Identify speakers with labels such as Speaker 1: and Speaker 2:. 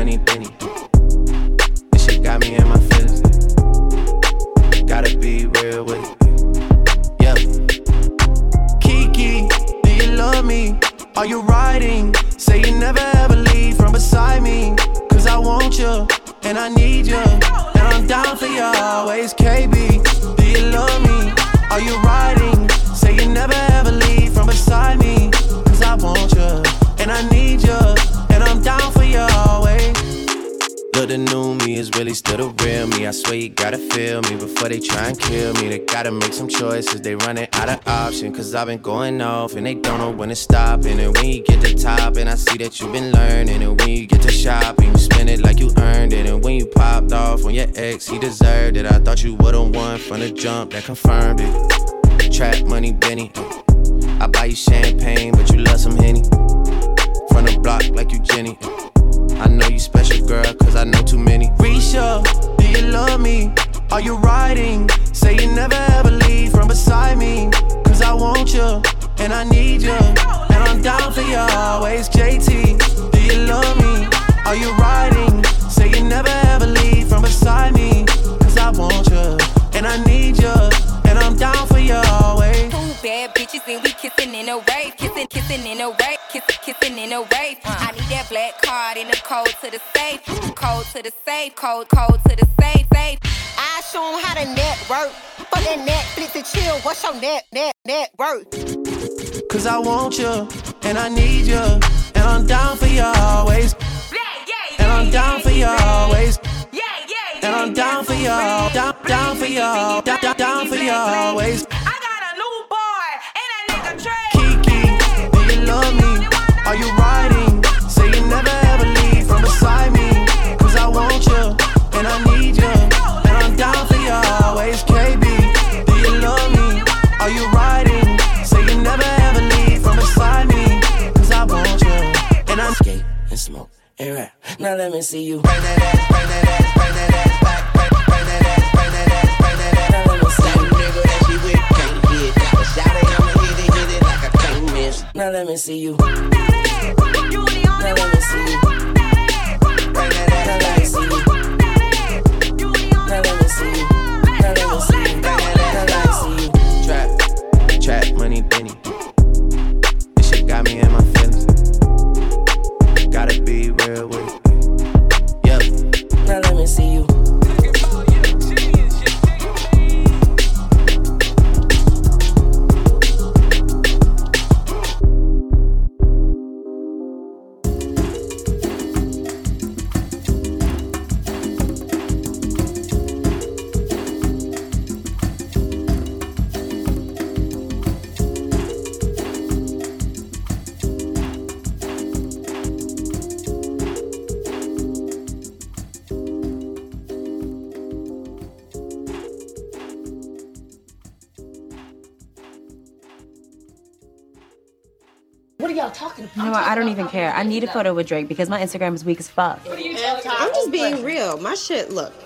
Speaker 1: money, Benny. This shit got me in my feelings. Gotta be real with it. Yeah. Kiki, do you love me? Are you riding? Say you never ever leave from beside me. Cause I want you, and I need you, and I'm down for you always. KB, do you love me? Are you riding? Say you never ever leave from beside me. Cause I want you, and I need you, and I'm down for you always. Look, the new me is really still the real me. I swear you gotta feel me before they try and kill me. They gotta make some choices, they running out of options. Cause I've been going off and they don't know when to stop. And then when you get to top, and I see that you've been learning. And when you get to shopping, you spend it like you earned it. And when you popped off on your ex, he deserved it. I thought you would've won from the jump, that confirmed it. Trap money, Benny. I buy you champagne, but you love some Henny. From the block like you Jenny. I know you special, girl, cause I know too many. Risha, do you love me? Are you riding? Say you never ever leave from beside me. Cause I want you, and I need you, and I'm down for you always. JT, do you love me? Are you riding? Say you never ever leave from beside me. Cause I want you, and I need you, and I'm down for you always.
Speaker 2: Two bad bitches and we kissing in a wave. Kissing in a wave. Kissing in a wave. I need that black card in the code to the safe. Code to the safe. Code to the safe.
Speaker 3: I show them how to network. For that Netflix and chill. What's your net worth?
Speaker 1: Cause I want you, and I need you, and I'm down for you always. And I'm down for you always. And I'm down for you, down for you, down for you always.
Speaker 2: I got a new boy, and that nigga Trey.
Speaker 1: Kiki, do you love me? Are you riding? Say you never ever leave from beside me. Cause I want you, and I need you, and I'm down for you always. KB, do you love me? Are you riding? Say you never ever leave from beside me. Cause I want you, and I'm skate and smoke and rap. Now let me see you bring that ass, bring that ass, bring that ass back. Bring that ass, bring that ass, bring that ass. Now let me see you, nigga, that she with can't hit. Got a shot it, I'ma hit it like I can't miss. Now let me see you. Now let me see you. Bring that ass, now let me see you. Now let me see you. Now let me see you. Bring that ass, now let me see you. Trap money, Benny. This shit got me in my feelings. Gotta be real with it. Yep. Now let me see you.
Speaker 3: What are y'all talking about?
Speaker 4: You know what? I don't even care. I need a photo with Drake because my Instagram is weak as fuck.
Speaker 5: I'm just being real. My shit, look,